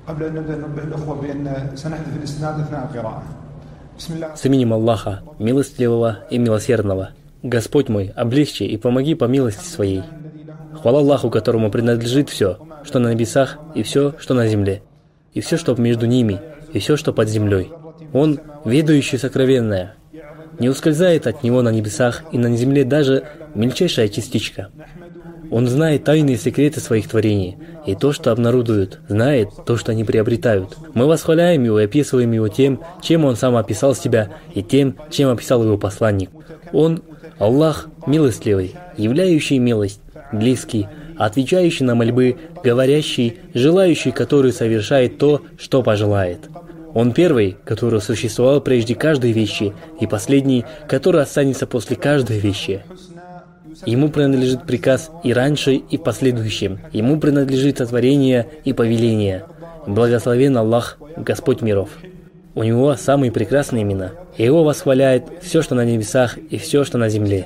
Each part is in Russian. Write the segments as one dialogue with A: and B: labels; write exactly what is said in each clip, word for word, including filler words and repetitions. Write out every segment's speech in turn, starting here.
A: С именем Аллаха, милостливого и милосердного. Господь мой, облегчи и помоги по милости Своей. Хвала Аллаху, которому принадлежит все, что на небесах, и все, что на земле, и все, что между ними, и все, что под землей. Он, ведающий сокровенное. Не ускользает от Него на небесах и на земле даже мельчайшая частичка. Он знает тайные секреты своих творений, и то, что обнародуют, знает то, что они приобретают. Мы восхваляем Его и описываем Его тем, чем Он сам описал себя, и тем, чем описал Его посланник. Он, Аллах, милостливый, являющий милость, близкий, отвечающий на мольбы, говорящий, желающий, который совершает то, что пожелает. Он первый, который существовал прежде каждой вещи, и последний, который останется после каждой вещи. Ему принадлежит приказ и раньше, и в последующем. Ему принадлежит сотворение и повеление. Благословен Аллах, Господь миров. У Него самые прекрасные имена. Его восхваляет все, что на небесах, и все, что на земле.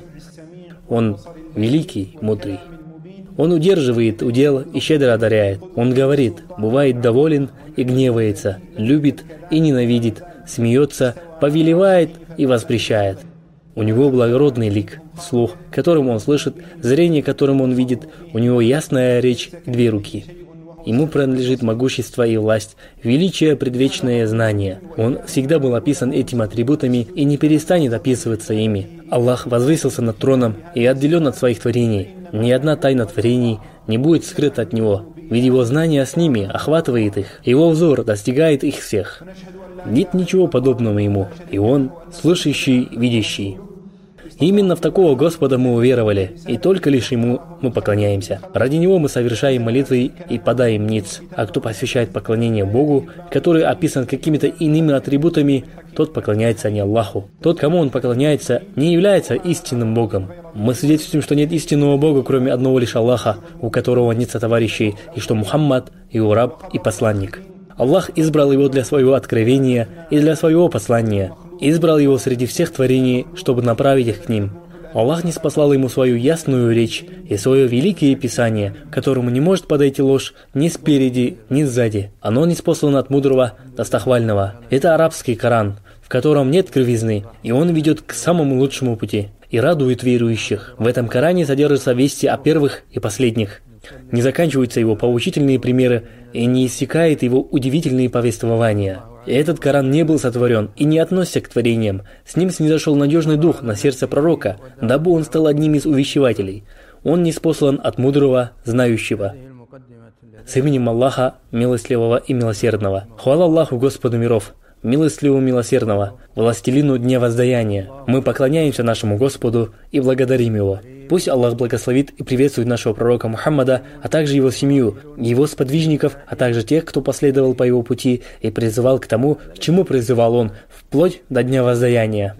A: Он великий, мудрый. Он удерживает удел и щедро одаряет. Он говорит, бывает доволен и гневается, любит и ненавидит, смеется, повелевает и воспрещает. У него благородный лик, слух, которым он слышит, зрение, которым он видит, у него ясная речь и две руки. Ему принадлежит могущество и власть, величие, предвечное знание. Он всегда был описан этими атрибутами и не перестанет описываться ими. Аллах возвысился над троном и отделен от своих творений. Ни одна тайна творений не будет скрыта от Него, ведь Его знание с ними охватывает их. Его взор достигает их всех. Нет ничего подобного Ему, и Он слышащий, видящий. Именно в такого Господа мы уверовали, и только лишь Ему мы поклоняемся. Ради Него мы совершаем молитвы и подаем ниц. А кто посвящает поклонение Богу, который описан какими-то иными атрибутами, тот поклоняется не Аллаху. Тот, кому он поклоняется, не является истинным Богом. Мы свидетельствуем, что нет истинного Бога, кроме одного лишь Аллаха, у которого нет сотоварищей, и что Мухаммад – его раб и посланник. Аллах избрал его для своего откровения и для своего послания. Избрал его среди всех творений, чтобы направить их к ним. Аллах ниспослал ему свою ясную речь и свое великое писание, которому не может подойти ложь ни спереди, ни сзади. Оно ниспослано от мудрого, достохвального. Это арабский Коран, в котором нет кривизны, и он ведет к самому лучшему пути и радует верующих. В этом Коране содержатся вести о первых и последних. Не заканчиваются его поучительные примеры и не иссякает его удивительные повествования. И этот Коран не был сотворен и не относится к творениям. С ним снизошел надежный дух на сердце пророка, дабы он стал одним из увещевателей. Он ниспослан от мудрого, знающего. С именем Аллаха, милостливого и милосердного. Хвала Аллаху, Господу миров, милостливого милосердного, властелину дня воздаяния. Мы поклоняемся нашему Господу и благодарим Его. Пусть Аллах благословит и приветствует нашего пророка Мухаммада, а также его семью, его сподвижников, а также тех, кто последовал по его пути и призывал к тому, к чему призывал он, вплоть до дня воздаяния.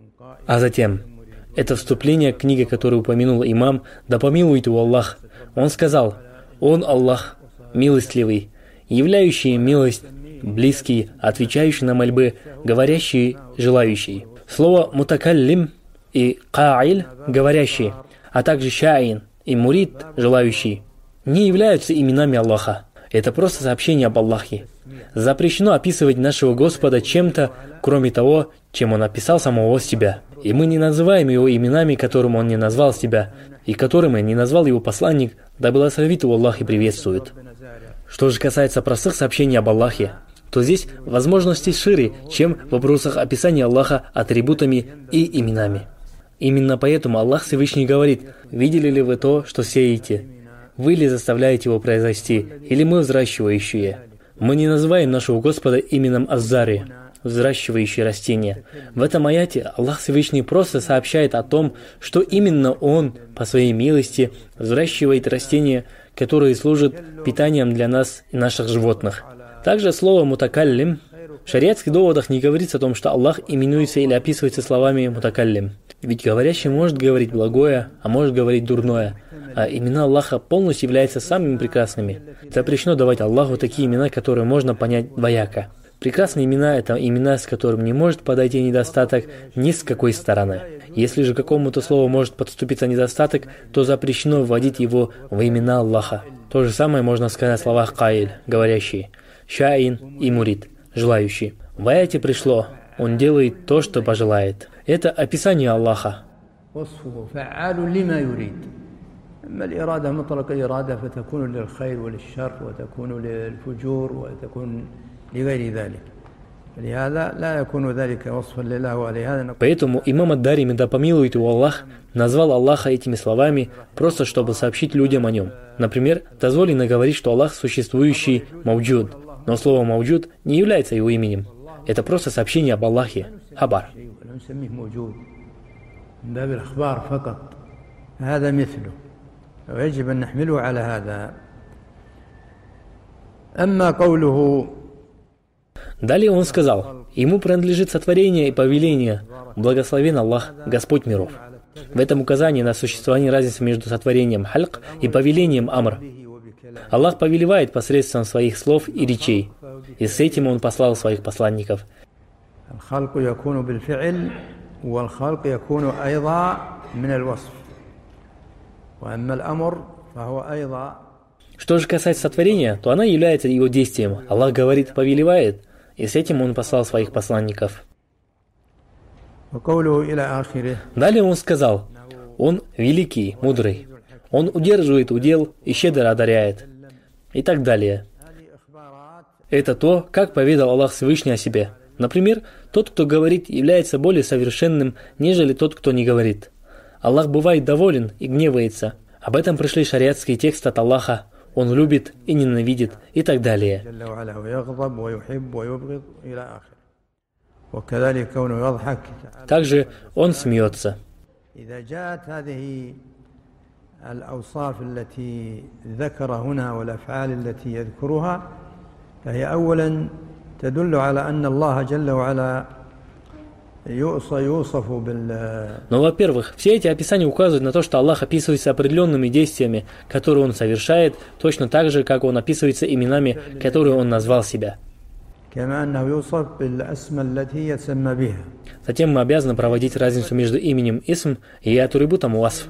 A: А затем, это вступление к книге, которую упомянул имам, да помилует его Аллах. Он сказал, Он Аллах, милостливый, являющий милость, близкий, отвечающий на мольбы, говорящий, желающий. Слово «мутакаллим» и «ка'иль» – говорящий, а также «ша'ин» и «мурид» – желающий, не являются именами Аллаха. Это просто сообщение об Аллахе. Запрещено описывать нашего Господа чем-то, кроме того, чем Он описал самого себя. И мы не называем Его именами, которым Он не назвал себя, и которыми не назвал Его посланник, да благословит Его Аллах и приветствует. Что же касается простых сообщений об Аллахе, то здесь возможности шире, чем в вопросах описания Аллаха атрибутами и именами. Именно поэтому Аллах Всевышний говорит, «Видели ли вы то, что сеете? Вы ли заставляете его произрасти, или мы взращивающие?» Мы не называем нашего Господа именем Аззари, взращивающий растения. В этом аяте Аллах Всевышний просто сообщает о том, что именно Он, по своей милости, взращивает растения, которые служат питанием для нас и наших животных. Также слово «мутакаллим» в шариатских доводах не говорится о том, что Аллах именуется или описывается словами «мутакаллим». Ведь говорящий может говорить благое, а может говорить дурное, а имена Аллаха полностью являются самыми прекрасными. Запрещено давать Аллаху такие имена, которые можно понять двояко. Прекрасные имена – это имена, с которым не может подойти недостаток ни с какой стороны. Если же какому-то слову может подступиться недостаток, то запрещено вводить его в имена Аллаха. То же самое можно сказать о словах «каиль», говорящий. шаин и мурид, желающий. В аяте пришло: он делает то, что пожелает. Это описание Аллаха.
B: أما الإرادة مطلق الإرادة فتكون للخير وللشر وتكون للفجور وتكون لغير ذلك. لهذا لا يكون ذلك وصفا لله ولهذا.
A: Поэтому имам ад-Дарими, да помилует его Аллах, назвал Аллаха этими словами, просто чтобы сообщить людям о нем. Например, дозволено говорить, что Аллах существующий мауджуд, но слово мауджуд не является его именем. Это просто сообщение об Аллахе, хабар.
B: ويجب أن نحمله على هذا. أما قوله.
A: Далее он сказал: ему принадлежит сотворение и повеление, благословен Аллах, Господь миров. В этом указании на существование разницы между сотворением хальк и повелением амр. Аллах повелевает посредством своих слов и речей, и с этим он послал своих посланников. Что же касается сотворения, то она является его действием. Аллах говорит, повелевает, и с этим он послал своих посланников. Далее он сказал: он великий, мудрый, он удерживает удел и щедро одаряет, и так далее. Это то, как поведал Аллах Всевышний о себе. Например, тот, кто говорит, является более совершенным, нежели тот, кто не говорит. Аллах бывает доволен и гневается. Об этом пришли шариатские тексты от Аллаха. Он любит и ненавидит, и так далее. Также он смеется. Но, во-первых, все эти описания указывают на то, что Аллах описывается определенными действиями, которые Он совершает, точно так же, как Он описывается именами, которые Он назвал себя. Затем мы обязаны проводить разницу между именем исм и атрибутом васф.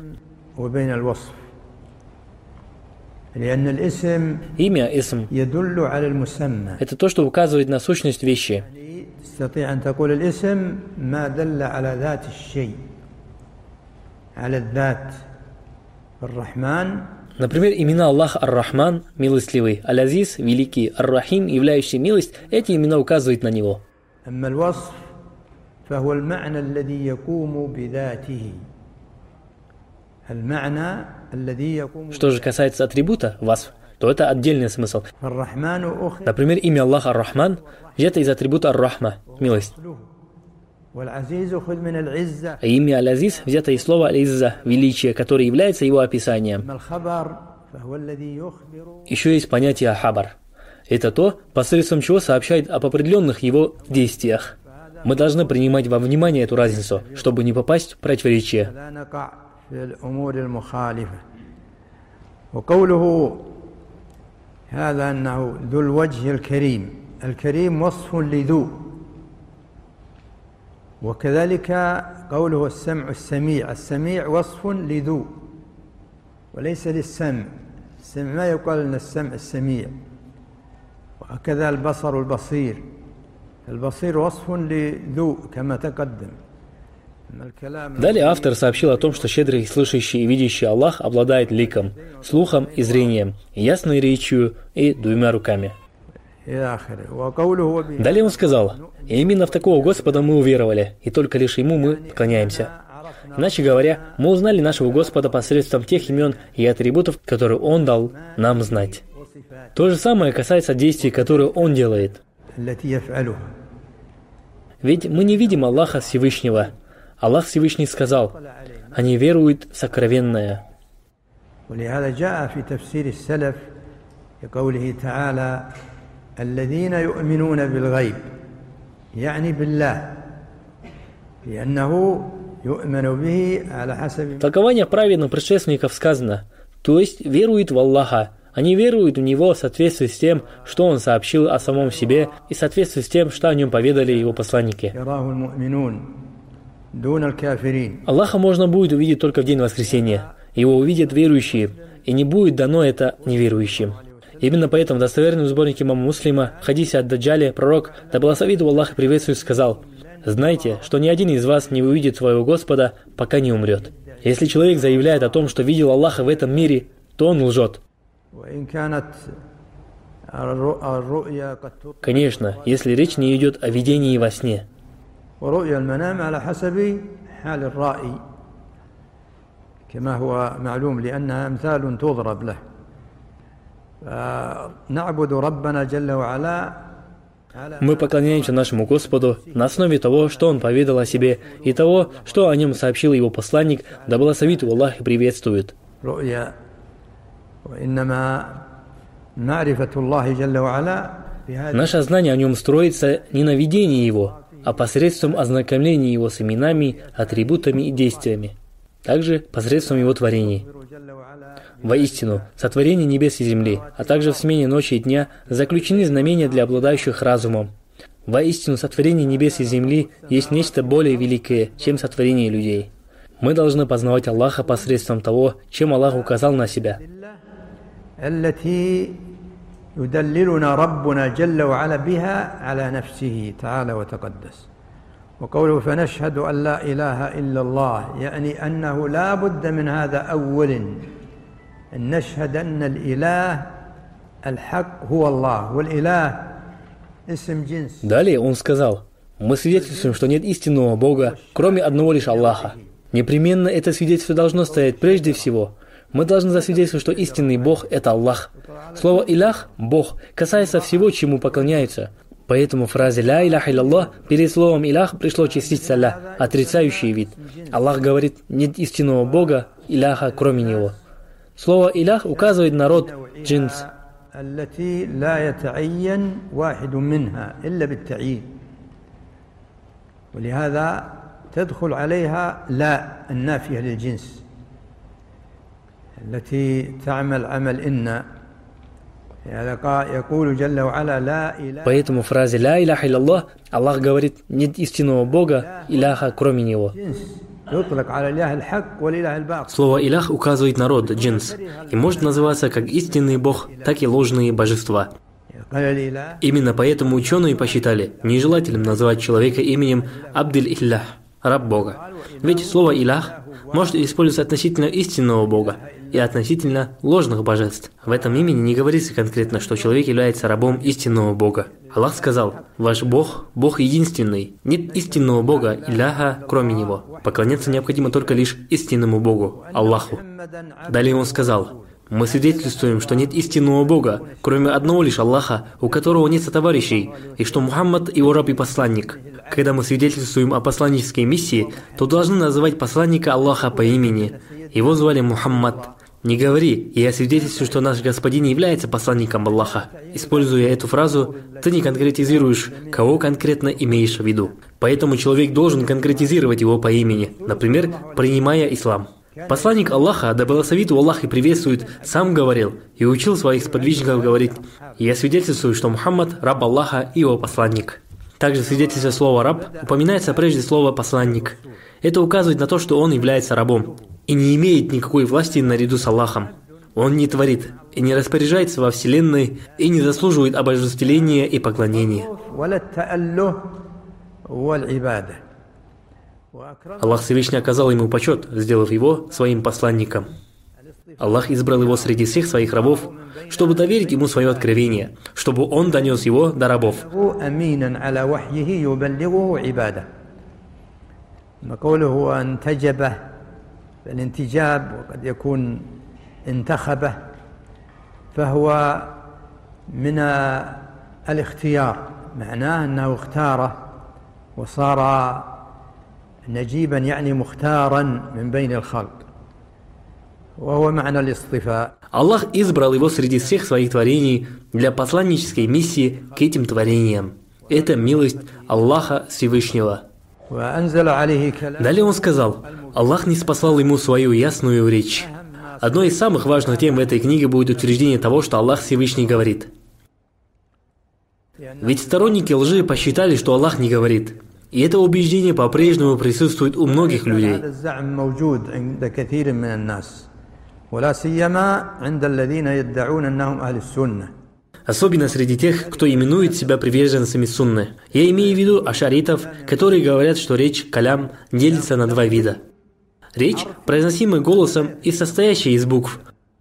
A: Имя исм – это то, что указывает на сущность вещи.
B: تستطيع أن تقول الاسم ما دل على ذات الشيء على الذات الرحمن.
A: Например, имена Аллах Ар-Рахман, милостливый, Аль-Азиз, великий, Ар-Рахим, являющий милость, эти имена указывают на него.
B: أما الوصف فهو المعنى الذي يقوم بذاته. المعنى الذي يقوم.
A: Что же касается атрибута васф, то это отдельный смысл. Например, имя Аллах Ар-Рахман взято из атрибута Ар-Рахма, милость. А имя Аль-Азиз взято из слова Аль-Изза, величие, которое является его описанием. Еще есть понятие хабар. Это то, посредством чего сообщает об определенных его действиях. Мы должны принимать во внимание эту разницу, чтобы не попасть в противоречие.
B: هذا أنه ذو الوجه الكريم. الكريم وصف لذو. وكذلك قوله السمع السميع. السميع وصف لذو وليس للسمع. السمع ما يقال أن السمع السميع. وهكذا البصر البصير. البصير وصف لذو كما تقدم.
A: Далее автор сообщил о том, что щедрый, слышащий и видящий Аллах обладает ликом, слухом и зрением, ясной речью и двумя руками. Далее он сказал: и именно в такого Господа мы уверовали, и только лишь Ему мы поклоняемся. Иначе говоря, мы узнали нашего Господа посредством тех имен и атрибутов, которые Он дал нам знать. То же самое касается действий, которые Он делает. Ведь мы не видим Аллаха Всевышнего. Аллах Всевышний сказал: они веруют в сокровенное. В толковании праведных предшественников сказано: то есть веруют в Аллаха. Они веруют в Него в соответствии с тем, что Он сообщил о самом себе, и в соответствии с тем, что о Нем поведали Его посланники. Аллаха можно будет увидеть только в день воскресения. Его увидят верующие, и не будет дано это неверующим. Именно поэтому в достоверном сборнике имама Муслима в хадисе от Даджале пророк, да благословит его Аллах и приветствует, сказал: «Знайте, что ни один из вас не увидит своего Господа, пока не умрет». Если человек заявляет о том, что видел Аллаха в этом мире, то он лжет. Конечно, если речь не идет о видении во сне. Мы поклоняемся нашему Господу на основе того, что Он поведал о себе, и того, что о нем сообщил Его посланник, да благословит его Аллах и приветствует. Наше знание о нем строится не на видении Его, а посредством ознакомления Его с именами, атрибутами и действиями, также посредством Его творений. Воистину, сотворение небес и земли, а также в смене ночи и дня заключены знамения для обладающих разумом. Воистину, сотворение небес и земли есть нечто более великое, чем сотворение людей. Мы должны познавать Аллаха посредством того, чем Аллах указал на себя.
B: وقوله فنشهد أن لا إله إلا الله يعني أنه لا بد من هذا أول أن نشهد أن الإله الحق هو الله والإله اسم جنس.
A: Далее он сказал: мы свидетельствуем, что нет истинного Бога, кроме одного лишь Аллаха. Непременно это свидетельство должно стоять прежде всего. Мы должны засвидетельствовать, что истинный Бог – это Аллах. Слово «илях» – Бог касается всего, чему поклоняются. Поэтому в фразе «ля иляха илlallah» перед словом «илях» пришло частица «ля», отрицающий вид. Аллах говорит: нет истинного Бога, иляха, кроме Него. Слово «илях» указывает на род джинс. Поэтому в фразе «ля иляха илlallah» Аллах говорит: нет истинного Бога, иляха, кроме Него. Слово «илях» указывает на род джинс и может называться как истинный Бог, так и ложные божества. Именно поэтому ученые посчитали нежелательным называть человека именем Абдель-Илях, раб Бога. Ведь слово «илях» может использоваться относительно истинного Бога и относительно ложных божеств. В этом имени не говорится конкретно, что человек является рабом истинного Бога. Аллах сказал: «Ваш Бог – Бог единственный. Нет истинного Бога, Иляха, кроме Него. Поклоняться необходимо только лишь истинному Богу, Аллаху». Далее Он сказал: «Мы свидетельствуем, что нет истинного Бога, кроме одного лишь Аллаха, у которого нет сотоварищей, и что Мухаммад – его раб и посланник». Когда мы свидетельствуем о посланнической миссии, то должны называть посланника Аллаха по имени. Его звали Мухаммад. Не говори: «Я свидетельствую, что наш Господин является посланником Аллаха». Используя эту фразу, ты не конкретизируешь, кого конкретно имеешь в виду. Поэтому человек должен конкретизировать его по имени, например, принимая ислам. Посланник Аллаха, да благословит его Аллах и приветствует, сам говорил и учил своих сподвижников говорить: «Я свидетельствую, что Мухаммад – раб Аллаха и его посланник». Также в свидетельстве слова «раб» упоминается прежде слово «посланник». Это указывает на то, что он является рабом и не имеет никакой власти наряду с Аллахом. Он не творит и не распоряжается во Вселенной и не заслуживает обожествления и поклонения. Аллах Всевышний оказал ему почет, сделав его своим посланником. Аллах избрал его среди всех своих рабов, чтобы доверить ему свое откровение, чтобы он донес его до рабов.
B: الانتجاب وقد يكون انتخبه فهو من الاختيار معناه أنه اختاره وصار نجيبا يعني مختارا من بين الخلق وهو معنى الاصطفاء.
A: Аллах избрал его среди всех своих творений для посланнической миссии к этим творениям. Это милость Аллаха Всевышнего. Далее он сказал: Аллах не спаслал ему свою ясную речь. Одной из самых важных тем в этой книге будет утверждение того, что Аллах Всевышний говорит. Ведь сторонники лжи посчитали, что Аллах не говорит. И это убеждение по-прежнему присутствует у многих людей. Особенно среди тех, кто именует себя приверженцами сунны. Я имею в виду ашаритов, которые говорят, что речь калям делится на два вида. Речь, произносимая голосом и состоящая из букв.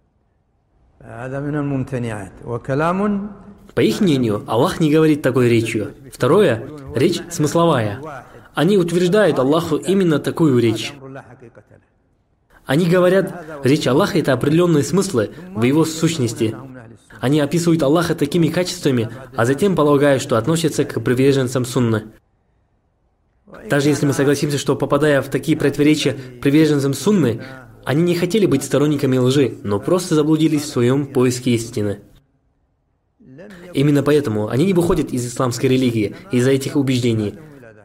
A: По их мнению, Аллах не говорит такой речью. Второе – речь смысловая. Они утверждают Аллаху именно такую речь. Они говорят, речь Аллаха – это определенные смыслы в его сущности. Они описывают Аллаха такими качествами, а затем полагают, что относятся к приверженцам сунны. Даже если мы согласимся, что, попадая в такие противоречия приверженцам сунны, они не хотели быть сторонниками лжи, но просто заблудились в своем поиске истины. Именно поэтому они не выходят из исламской религии из-за этих убеждений,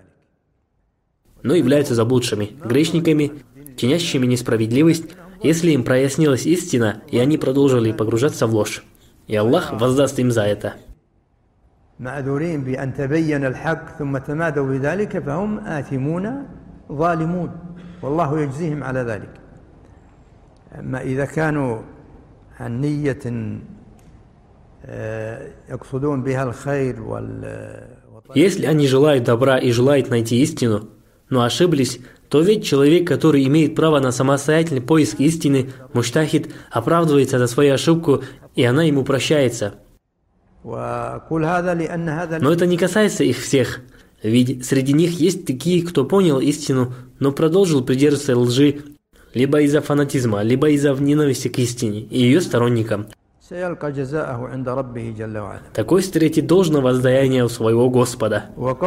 A: но являются заблудшими, грешниками, чинящими несправедливость, если им прояснилась истина, и они продолжили погружаться в ложь. И Аллах воздаст им за это. Если они желают добра и желают найти истину, но ошиблись, то ведь человек, который имеет право на самостоятельный поиск истины, муджтахид, оправдывается за свою ошибку, и она ему прощается. Но это не касается их всех, ведь среди них есть такие, кто понял истину, но продолжил придерживаться лжи, либо из-за фанатизма, либо из-за ненависти к истине и ее сторонникам. Такой встретит должное воздаяние у своего Господа.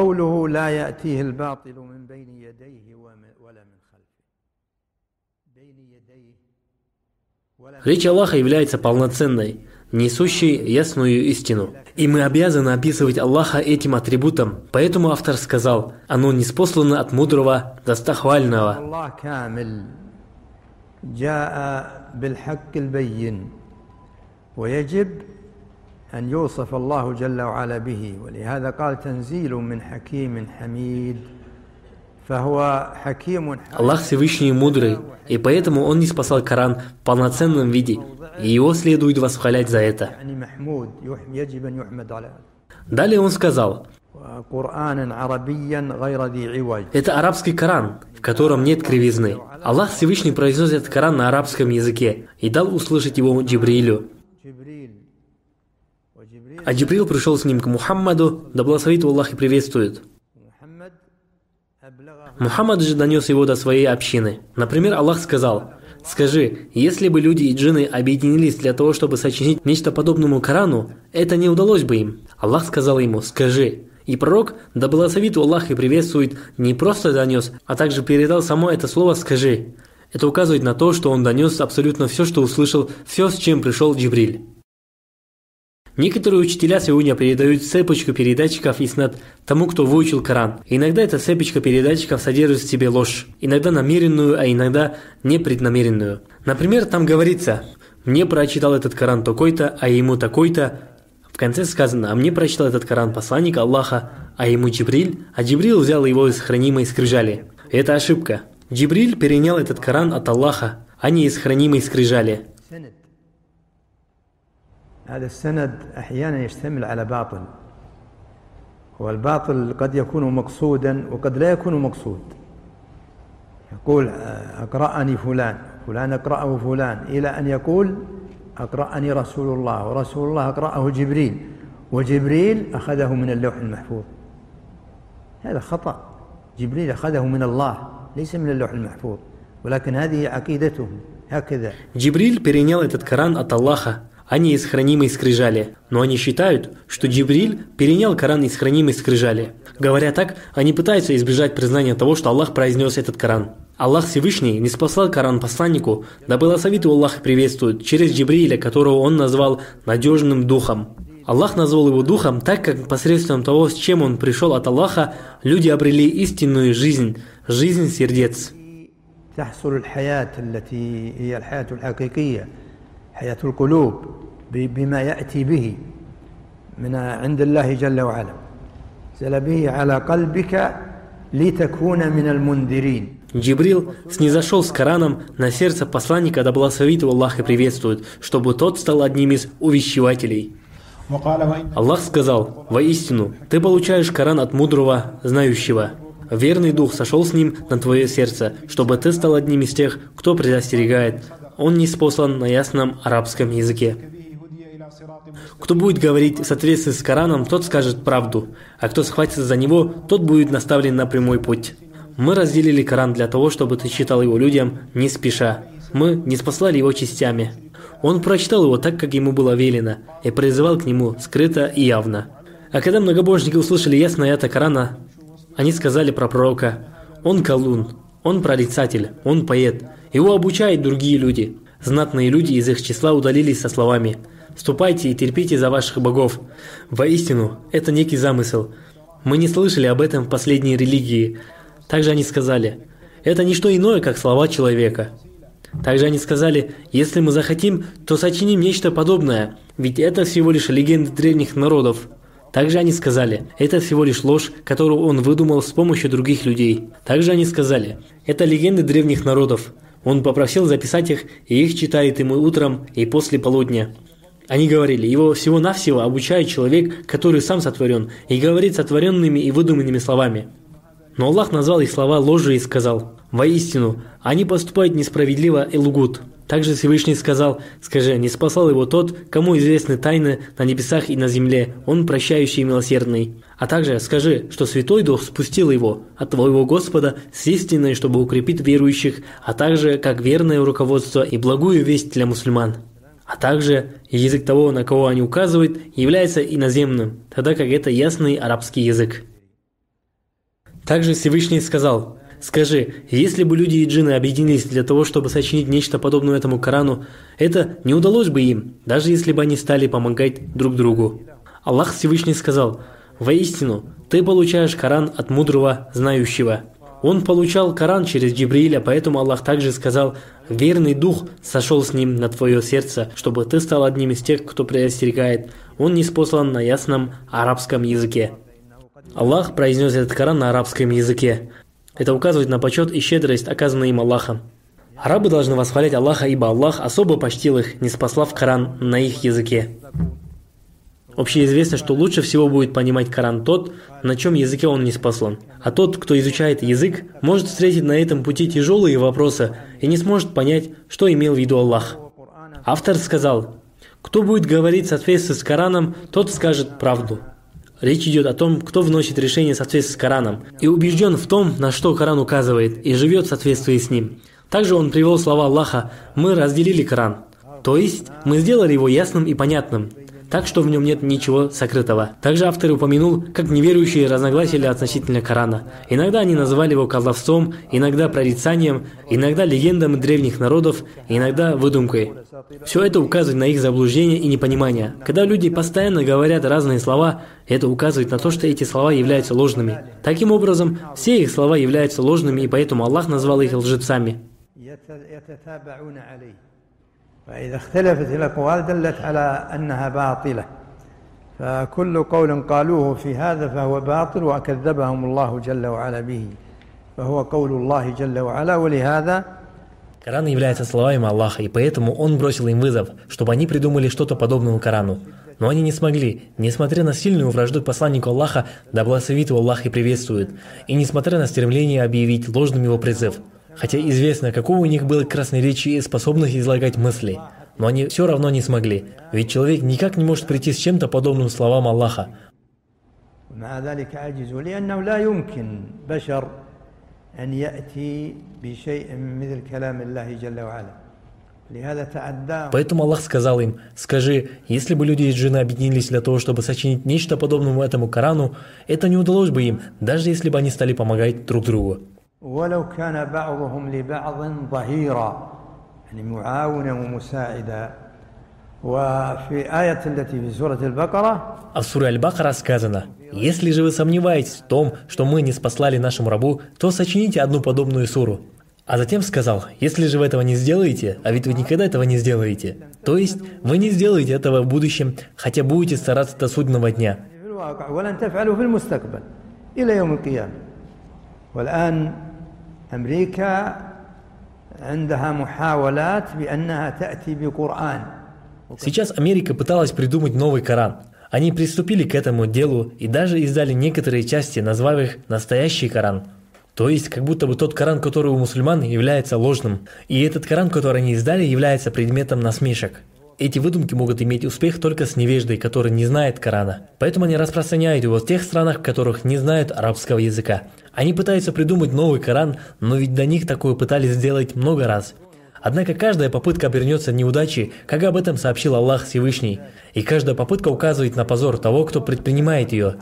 A: Речь Аллаха является полноценной, несущей ясную истину. И мы обязаны описывать Аллаха этим атрибутом. Поэтому автор сказал, оно ниспослано от мудрого, достохвального. ويجب أن يوصف الله جل وعلا به ولهذا قال تنزيل من حكيم حميد فهو حكيم. Аллах Всевышний и мудрый, и поэтому Он ниспослал Коран в полноценном виде, и его следует восхвалять за это. Далее Он сказал, это арабский Коран, в котором нет кривизны. Аллах Всевышний произнес этот Коран на арабском языке и дал услышать его Джибрилю. А Джибрил пришел с ним к Мухаммаду, да благословит Аллах и приветствует. Мухаммад же донес его до своей общины. Например, Аллах сказал, «Скажи, если бы люди и джинны объединились для того, чтобы сочинить нечто подобному Корану, это не удалось бы им». Аллах сказал ему, «Скажи». И пророк, да благословит Аллах и приветствует, не просто донес, а также передал само это слово «скажи». Это указывает на то, что он донес абсолютно все, что услышал, все, с чем пришел Джибриль. Некоторые учителя сегодня передают цепочку передатчиков иснад тому, кто выучил Коран. Иногда эта цепочка передатчиков содержит в себе ложь, иногда намеренную, а иногда непреднамеренную. Например, там говорится «Мне прочитал этот Коран такой-то, а ему такой-то». В конце сказано «А мне прочитал этот Коран посланник Аллаха, а ему Джибриль, а Джибрил взял его из хранимой скрижали». Это ошибка. Джибриль перенял этот Коран от Аллаха, а не из хранимой скрижали.
B: هذا السند أحيانا يشتمل على باطل والباطل قد يكون مقصودا وقد لا يكون مقصود يقول أقرأني فلان فلان أقرأه فلان إلى أن يقول أقرأني رسول الله ورسول الله أقرأه جبريل وجبريل أخذه من اللوح المحفوظ هذا خطأ جبريل أخذه من الله ليس من اللوح المحفوظ ولكن هذه عقيدتهم هكذا.
A: Джибриль перенял этот Коран от Аллаха, а не из хранимой скрижали. Но они считают, что Джибриль перенял Коран из хранимой скрижали. Говоря так, они пытаются избежать признания того, что Аллах произнес этот Коран. Аллах Всевышний ниспослал Коран посланнику, да благословит Аллах и приветствует, через Джибриля, которого он назвал надежным духом. Аллах назвал его духом, так как посредством того, с чем он пришел от Аллаха, люди обрели истинную жизнь, жизнь сердец.
B: حياة القلوب بما يأتي به من عند الله جل وعلا نزل به على قلبك لتكون من المنذرين.
A: Джибрил снизошел с Кораном на сердце посланника, да благословит его Аллах и приветствует, чтобы тот стал одним из увещевателей. Аллах сказал: «Воистину, ты получаешь Коран от мудрого, знающего. Верный дух сошел с ним на твое сердце, чтобы ты стал одним из тех, кто предостерегает. Он ниспослан на ясном арабском языке». Кто будет говорить в соответствии с Кораном, тот скажет правду, а кто схватится за него, тот будет наставлен на прямой путь. Мы разделили Коран для того, чтобы ты читал его людям не спеша. Мы не спаслали его частями. Он прочитал его так, как ему было велено, и призывал к нему скрыто и явно. А когда многобожники услышали ясные аяты Корана, они сказали про пророка: «Он колун, он прорицатель, он поэт, его обучают другие люди». Знатные люди из их числа удалились со словами: «Ступайте и терпите за ваших богов. Воистину, это некий замысел. Мы не слышали об этом в последней религии». Также они сказали: «Это не что иное, как слова человека». Также они сказали: «Если мы захотим, то сочиним нечто подобное, ведь это всего лишь легенды древних народов». Также они сказали: «Это всего лишь ложь, которую он выдумал с помощью других людей». Также они сказали: «Это легенды древних народов. Он попросил записать их, и их читает ему утром и после полудня». Они говорили: «Его всего-навсего обучает человек, который сам сотворен, и говорит сотворенными и выдуманными словами». Но Аллах назвал их слова ложью и сказал: «Воистину, они поступают несправедливо и лгут». Также Всевышний сказал: «Скажи, не спасал его тот, кому известны тайны на небесах и на земле, он прощающий и милосердный». А также скажи, что Святой Дух спустил его от твоего Господа с истиной, чтобы укрепить верующих, а также как верное руководство и благую весть для мусульман. А также язык того, на кого они указывают, является иноземным, тогда как это ясный арабский язык. Также Всевышний сказал: «Скажи, если бы люди и джинны объединились для того, чтобы сочинить нечто подобное этому Корану, это не удалось бы им, даже если бы они стали помогать друг другу». Аллах Всевышний сказал: «Воистину, ты получаешь Коран от мудрого, знающего». Он получал Коран через Джибриля, поэтому Аллах также сказал: «Верный дух сошел с ним на твое сердце, чтобы ты стал одним из тех, кто предостерегает. Он ниспослан на ясном арабском языке». Аллах произнес этот Коран на арабском языке. Это указывает на почет и щедрость, оказанные им Аллахом. Арабы должны восхвалять Аллаха, ибо Аллах особо почтил их, ниспослав Коран на их языке. Общеизвестно, что лучше всего будет понимать Коран тот, на чем языке он ниспослан. А тот, кто изучает язык, может встретить на этом пути тяжелые вопросы и не сможет понять, что имел в виду Аллах. Автор сказал: «Кто будет говорить в соответствии с Кораном, тот скажет правду». Речь идет о том, кто вносит решение в соответствии с Кораном и убежден в том, на что Коран указывает, и живет в соответствии с ним. Также он привел слова Аллаха: «Мы разделили Коран», то есть мы сделали его ясным и понятным, так что в нем нет ничего сокрытого. Также автор упомянул, как неверующие разногласили относительно Корана. Иногда они называли его колдовством, иногда прорицанием, иногда легендами древних народов, иногда выдумкой. Все это указывает на их заблуждение и непонимание. Когда люди постоянно говорят разные слова, это указывает на то, что эти слова являются ложными. Таким образом, все их слова являются ложными, и поэтому Аллах назвал их лжецами.
B: فإذا اختلفت الأقوال دلت على أنها باطلة فكل قول قالوه في هذا فهو باطل وكذبهم الله جل وعلا به فهو قول الله جل وعلا ولهذا
A: Коран является словами Аллаха, и поэтому Он бросил им вызов, чтобы они придумали что-то подобное Корану. Но они не смогли, несмотря на сильную вражду к посланнику Аллаха, да благословит его Аллах и приветствует, и несмотря на стремление объявить ложным его призыв. Хотя известно, какого у них было красноречие и способность излагать мысли, но они все равно не смогли, ведь человек никак не может прийти с чем-то подобным словам Аллаха. Поэтому Аллах сказал им: «Скажи, если бы люди и джинны объединились для того, чтобы сочинить нечто подобное этому Корану, это не удалось бы им, даже если бы они стали помогать друг другу».
B: ولو كان بعضهم لبعض ظهيرا يعني معاونا ومساعدا وفي آية التي في سورة البقرة.
A: А в суре Аль-Бакара сказано: «Если же вы сомневаетесь в том, что мы не спаслали нашему рабу, то сочините одну подобную суру». А затем сказал: «Если же вы этого не сделаете, а ведь вы никогда этого не сделаете, то есть вы не сделаете этого в будущем, хотя будете стараться до судного дня».
B: أمريكا عندها محاولات بأنها تأتي بقرآن.
A: Сейчас Америка пыталась придумать новый Коран. Они приступили к этому делу и даже издали некоторые части, назвав их «настоящий Коран». То есть, как будто бы тот Коран, который у мусульман, является ложным. И этот Коран, который они издали, является предметом насмешек. Эти выдумки могут иметь успех только с невеждой, который не знает Корана. Поэтому они распространяют его в тех странах, в которых не знают арабского языка. Они пытаются придумать новый Коран, но ведь до них такое пытались сделать много раз. Однако каждая попытка обернется неудачей, как об этом сообщил Аллах Всевышний. И каждая попытка указывает на позор того, кто предпринимает ее.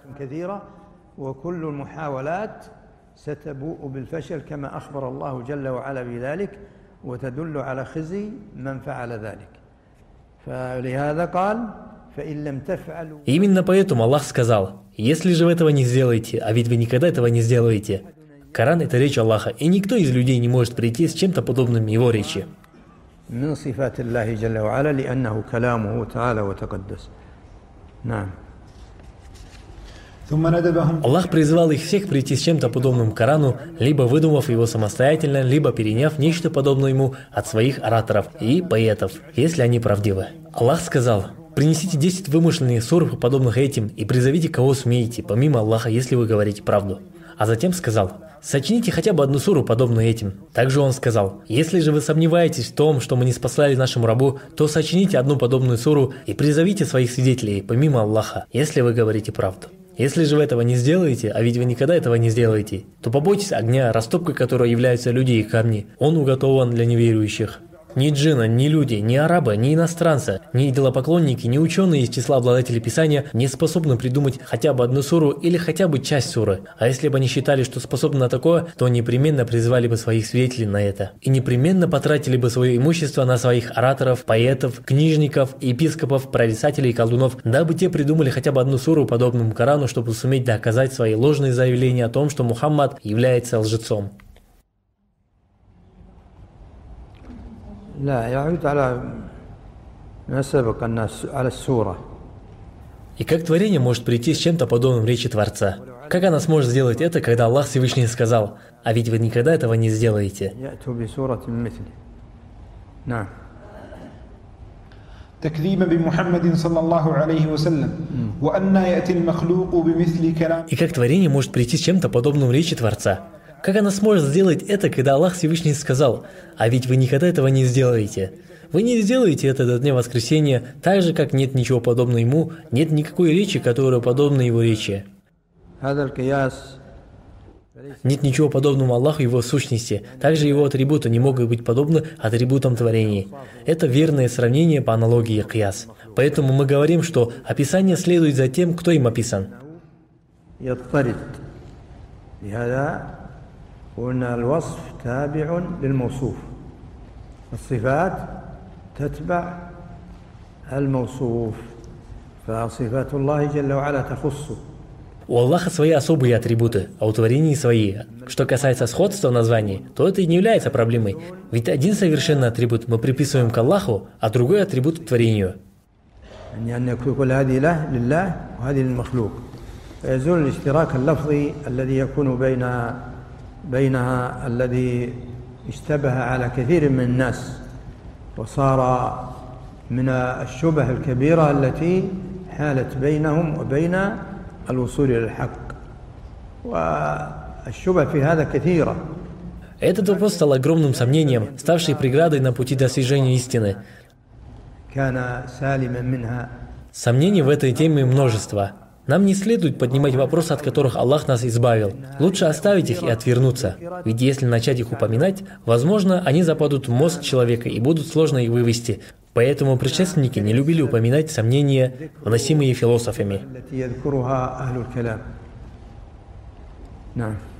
A: И именно поэтому Аллах сказал: «Если же вы этого не сделаете, а ведь вы никогда этого не сделаете». Коран – это речь Аллаха, и никто из людей не может прийти с чем-то подобным его речи. Аллах призывал их всех прийти с чем-то подобным к Корану, либо выдумав его самостоятельно, либо переняв нечто подобное ему от своих ораторов и поэтов, если они правдивы. Аллах сказал: «Принесите десять вымышленных сур, подобных этим, и призовите кого смеете, помимо Аллаха, если вы говорите правду». А затем сказал: «Сочините хотя бы одну суру, подобную этим». Также он сказал: «Если же вы сомневаетесь в том, что мы не спаслали нашему рабу, то сочините одну подобную суру и призовите своих свидетелей, помимо Аллаха, если вы говорите правду. Если же вы этого не сделаете, а ведь вы никогда этого не сделаете, то побойтесь огня, растопкой которого являются люди и камни. Он уготован для неверующих». Ни джинна, ни люди, ни арабы, ни иностранцы, ни идолопоклонники, ни ученые из числа обладателей Писания не способны придумать хотя бы одну суру или хотя бы часть суры. А если бы они считали, что способны на такое, то непременно призвали бы своих свидетелей на это. И непременно потратили бы свое имущество на своих ораторов, поэтов, книжников, епископов, прорицателей и колдунов, дабы те придумали хотя бы одну суру, подобному Корану, чтобы суметь доказать свои ложные заявления о том, что Мухаммад является лжецом.
B: لا يعود على ما سبق أن على السورة.
A: И как творение может прийти с чем-то подобным речи Творца? Как она сможет сделать это, когда Аллах Всевышний сказал: «А ведь вы никогда этого не сделаете»? И как творение может прийти с чем-то подобным речи Творца? Как она сможет сделать это, когда Аллах Всевышний сказал: «А ведь вы никогда этого не сделаете»? Вы не сделаете это до дня воскресения, так же, как нет ничего подобного ему, нет никакой речи, которая подобна его речи. Нет ничего подобного Аллаху его сущности, также его атрибуты не могут быть подобны атрибутам творений. Это верное сравнение по аналогии кияс. Поэтому мы говорим, что описание следует за тем, кто им описан.
B: قلنا الوصف تابع للموصوف الصفات تتبع الموصوف فصفات الله جل وعلا تخصه.
A: У Аллаха свои особые атрибуты, а у творений свои. Что касается сходства в названии, то это и не является проблемой. Ведь один совершенный атрибут мы приписываем к Аллаху, а другой атрибут к творению.
B: فيزول الاشتراك اللفظي الذي يكون بين بينها الذي اشتبه على كثير من الناس وصار من الشبه الكبيرة التي حالت بينهم وبين الوصول إلى الحق والشبه في هذا كثيرة.
A: Этот вопрос стал огромным сомнением, ставшей преградой на пути достижения истины.
B: كان سالما منها.
A: Сомнений в этой теме множество. Нам не следует поднимать вопросы, от которых Аллах нас избавил. Лучше оставить их и отвернуться. Ведь если начать их упоминать, возможно, они западут в мозг человека и будут сложно их вывести. Поэтому предшественники не любили упоминать сомнения, вносимые философами.